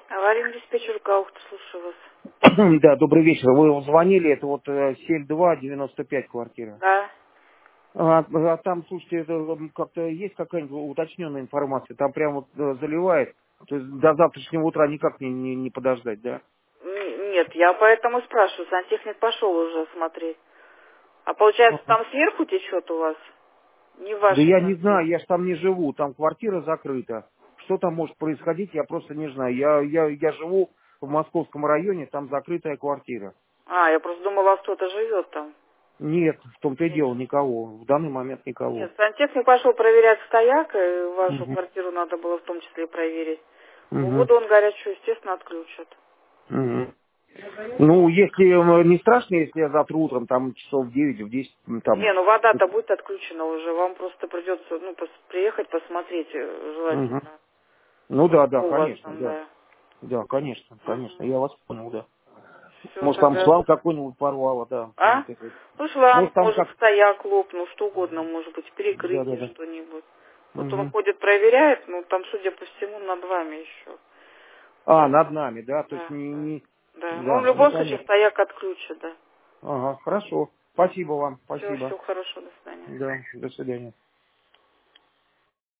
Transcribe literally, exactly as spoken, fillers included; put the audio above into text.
Аварийный диспетчер Гаухта, слушаю вас. Да, добрый вечер. Вы звонили, это вот э, семь два девяносто пять квартира. Да. А, а там, слушайте, это, м, как-то есть какая-нибудь уточненная информация? Там прям вот э, заливает, то есть до завтрашнего утра никак не, не, не подождать, да? Н- Нет, я поэтому спрашиваю. Сантехник пошел уже смотреть. А получается, Ага. там сверху течет у вас? Не в Да вашей я не квартире. знаю, я ж там не живу, там квартира закрыта. Что там может происходить, я просто не знаю. Я, я, я живу в московском районе, там закрытая квартира. А, я просто думала, у вас кто-то живет там. Нет, в том-то и Нет. дело, никого. В данный момент никого. Нет, сантехник пошел проверять стояк, и вашу Угу. квартиру надо было в том числе и проверить. Ну, Угу. воду он горячую, естественно, отключит. Угу. Ну, если э, не страшно, если я завтра утром, там часов в девять, в десять, м, там. Не, ну вода-то будет отключена уже. Вам просто придется, ну, пос- приехать, посмотреть, э, Мгм. желательно. Ну да, да, Что у вас конечно, там, да. да. Да, конечно, конечно. Угу. Я вас понял, да. Все, Может, там тогда... шланг какой-нибудь порвало, да. А? Вот это. Ну, Может, шланг, там может, как... стояк лопнул, что угодно, может быть, Да, да, перекрытие да. что-нибудь. Вот он Мгм. ходит, проверяет, ну, там, судя по всему, над вами еще. А, Вот. над нами, да, то есть Да, не... да, не... да. Ну, в Да, ну любом случае, понятно. стояк отключит, да. Ага, хорошо. Угу. Спасибо вам, Все, спасибо. всего хорошего, до свидания. Да, до свидания.